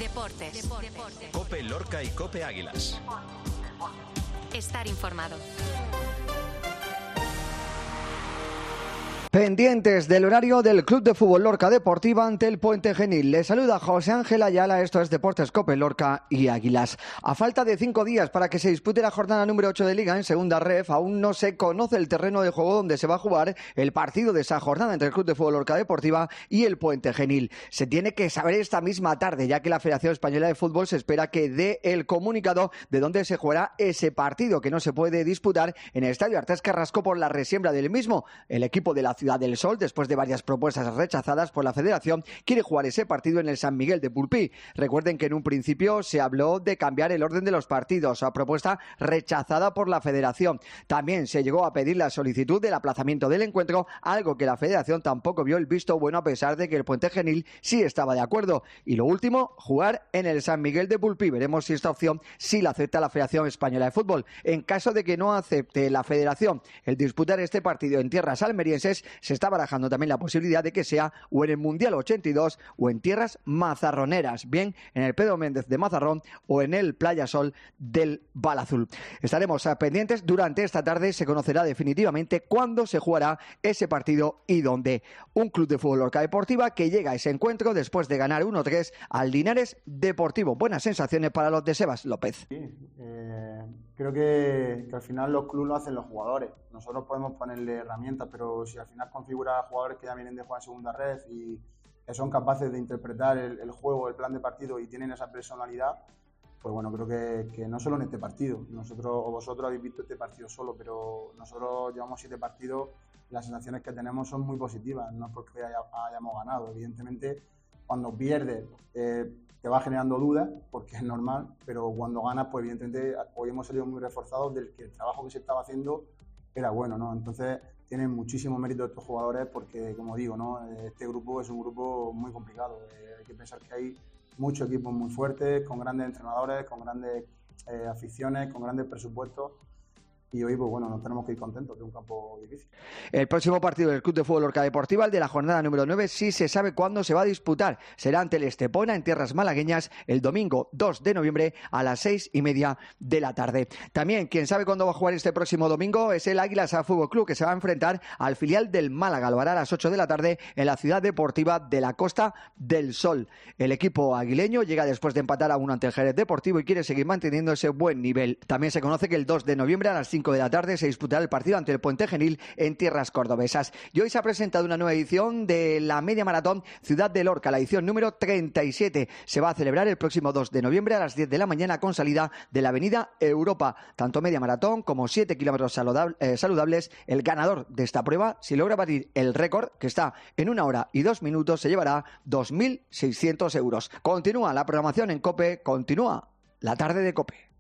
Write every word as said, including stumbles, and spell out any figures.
Deportes. Deportes. COPE Lorca y COPE Águilas. Estar informado. Pendientes del horario del Club de Fútbol Lorca Deportiva ante el Puente Genil. Les saluda José Ángel Ayala, esto es Deportes COPE Lorca y Águilas. A falta de cinco días para que se dispute la jornada número ocho de Liga en Segunda Ref, aún no se conoce el terreno de juego donde se va a jugar el partido de esa jornada entre el Club de Fútbol Lorca Deportiva y el Puente Genil. Se tiene que saber esta misma tarde, ya que la Federación Española de Fútbol se espera que dé el comunicado de dónde se jugará ese partido, que no se puede disputar en el Estadio Artés Carrasco por la resiembra del mismo. El equipo de la Ciudad del Sol, después de varias propuestas rechazadas por la Federación, quiere jugar ese partido en el San Miguel de Pulpí. Recuerden que en un principio se habló de cambiar el orden de los partidos, a propuesta rechazada por la Federación. También se llegó a pedir la solicitud del aplazamiento del encuentro, algo que la Federación tampoco vio el visto bueno, a pesar de que el Puente Genil sí estaba de acuerdo. Y lo último, jugar en el San Miguel de Pulpí. Veremos si esta opción sí la acepta la Federación Española de Fútbol. En caso de que no acepte la Federación el disputar este partido en tierras almerienses, se está barajando también la posibilidad de que sea o en el Mundial ochenta y dos o en tierras mazarroneras, bien en el Pedro Méndez de Mazarrón o en el Playa Sol del Balazul. Estaremos pendientes. Durante esta tarde se conocerá definitivamente cuándo se jugará ese partido y dónde. Un Club de Fútbol Lorca Deportiva que llega a ese encuentro después de ganar uno tres al Linares Deportivo. Buenas sensaciones para los de Sebas López. Sí, eh, creo que, que al final los clubes lo hacen los jugadores. Nosotros podemos ponerle herramientas, pero si al final configura jugadores que ya vienen de jugar en segunda red y que son capaces de interpretar el, el juego, el plan de partido y tienen esa personalidad, pues bueno, creo que, que no solo en este partido. Nosotros o vosotros habéis visto este partido solo, pero nosotros llevamos siete partidos y las sensaciones que tenemos son muy positivas. No es porque haya, hayamos ganado. Evidentemente, cuando pierdes eh, te va generando dudas, porque es normal, pero cuando ganas, pues evidentemente hoy hemos salido muy reforzados del que el trabajo que se estaba haciendo era bueno, ¿no? Entonces tienen muchísimo mérito estos jugadores porque, como digo, ¿no? Este grupo es un grupo muy complicado. Eh, hay que pensar que hay muchos equipos muy fuertes, con grandes entrenadores, con grandes eh, aficiones, con grandes presupuestos. Y hoy, pues bueno, nos tenemos que ir contentos de un campo difícil. El próximo partido del Club de Fútbol Lorca Deportiva, el de la jornada número nueve, sí se sabe cuándo se va a disputar. Será ante el Estepona, en tierras malagueñas, el domingo dos de noviembre a las seis y media de la tarde. También, quien sabe cuándo va a jugar este próximo domingo es el Águilas Fútbol Club, que se va a enfrentar al filial del Málaga. Lo hará a las ocho de la tarde en la Ciudad Deportiva de la Costa del Sol. El equipo aguileño llega después de empatar a uno ante el Jerez Deportivo y quiere seguir manteniendo ese buen nivel. También se conoce que el dos de noviembre a las cinco de la tarde se disputará el partido ante el Puente Genil en tierras cordobesas. Y hoy se ha presentado una nueva edición de la Media Maratón Ciudad de Lorca, la edición número treinta y siete. Se va a celebrar el próximo dos de noviembre a las diez de la mañana con salida de la avenida Europa. Tanto media maratón como siete kilómetros saludable, eh, saludables. El ganador de esta prueba, si logra batir el récord, que está en una hora y dos minutos, se llevará dos mil seiscientos euros. Continúa la programación en COPE, continúa la tarde de COPE.